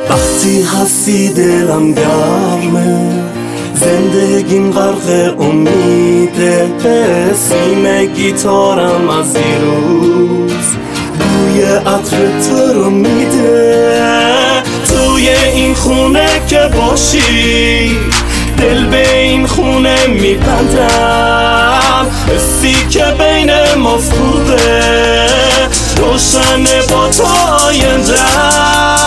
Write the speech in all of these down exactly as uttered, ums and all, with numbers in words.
وقتی هستی دلم گرمه، زندگیم غرق امیده. سیم گیتارم از دیروز بوی عطر تو رو میده. توی این خونه که باشی دل به این خونه میبندم. حسی که بین ما خوبه روشنه با تو آیندم.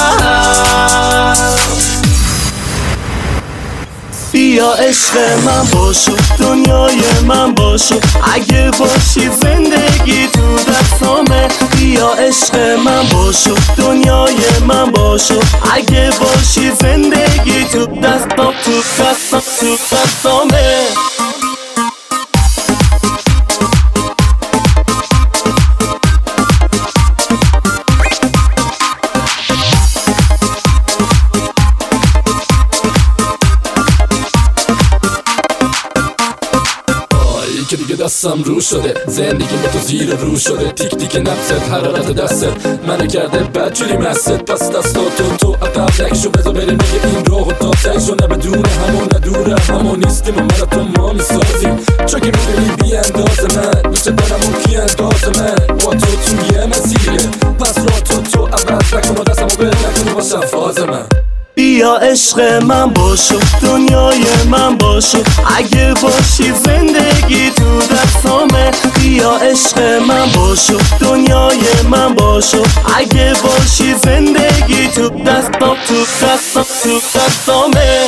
بیا عشق من باشو، دنیای من باشو، اگه باشی زندگی تو دستامه. بیا عشق من باشو، دنیای من باشو، اگه باشی زندگی تو دستام، تو دستام، تو دستامه. که دیگه دستم رو شده، زندگی با تو زیر رو شده. تیک تیک نفست، حرارت دستت منو کرده بدجوری مست. پس دستاتو تو عقب نکشو، بذار بریم دیگه این راهو تا تهشو. نه بدون همون نه دوره همون نیستیم و من تو ما میسازیم. چون که میبینی بی انداز من دوست دارم اون کی انداز من. با تو توی مسیره، پس راه تو تو عوض نکن و دستمو بر نکنی باشم فاز من. بیا عشق من باشو، دنیای من باشو، اگه باشی زندگی تو دستامه. بیا عشق من باشو، دنیای من باشو، اگه باشی زندگی تو دستام، تو دستام، تو دستامه.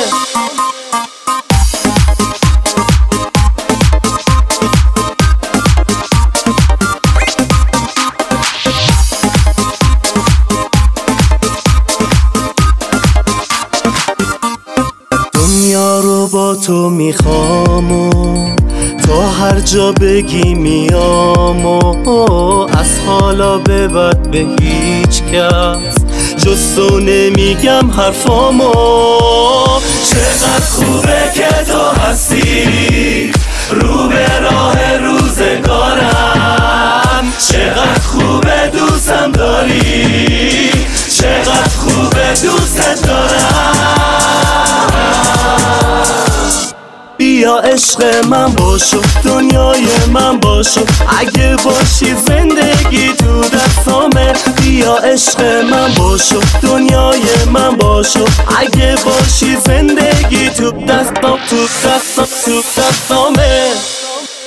دنیا رو با تو میخوام و تا هر جا بگی میام و از حالا به بعد به هیچ کس جز تو نمیگم حرفامو. چقدر خوبه که تو هستی رو به راه روزگارم. چقدر خوبه دوستم داری، چقدر خوبه دوست دارم. بیا عشق من باشو، دنیای من باشو، اگه باشی زندگی تو دستامه. بیا عشق من باشو، دنیای من باشو، اگه باشی زندگی تو دستام، تو دستام، تو دستامه.